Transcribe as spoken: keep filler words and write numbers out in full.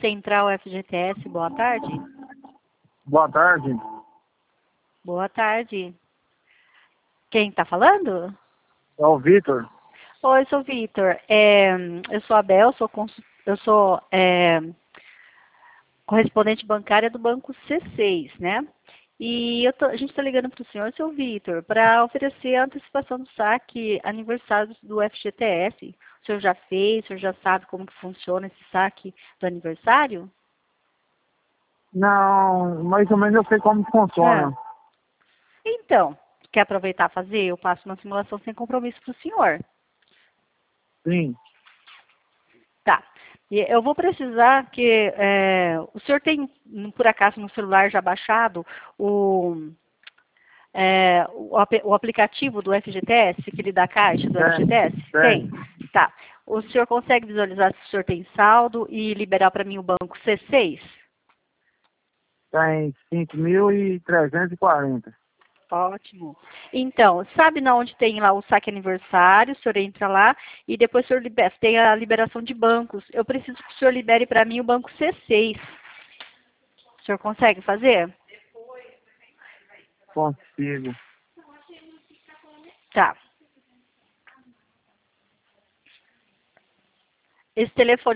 Central F G T S, boa tarde. Boa tarde. Boa tarde. Quem está falando? É o Vitor. Oi, sou Vitor. É, eu sou a Bel, sou consul... eu sou é, correspondente bancária do Banco C seis, né? E eu tô, a gente está ligando para o senhor, seu Vitor, para oferecer a antecipação do saque aniversário do F G T S. O senhor já fez, o senhor já sabe como que funciona esse saque do aniversário? Não, mais ou menos eu sei como funciona. É. Então, quer aproveitar e fazer? Eu passo uma simulação sem compromisso para o senhor. Sim. Tá. E eu vou precisar que... É, o senhor tem, por acaso, no celular já baixado o, é, o, ap- o aplicativo do F G T S, que ele dá caixa do F G T S? Tem, Tem? Tá. O senhor consegue visualizar se o senhor tem saldo e liberar para mim o banco C seis? tem cinco mil trezentos e quarenta. Ótimo. Então, sabe na onde tem lá o saque aniversário? O senhor entra lá e depois o senhor libera, tem a liberação de bancos. Eu preciso que o senhor libere para mim o banco C seis. O senhor consegue fazer? Consigo. Tá. Esse telefone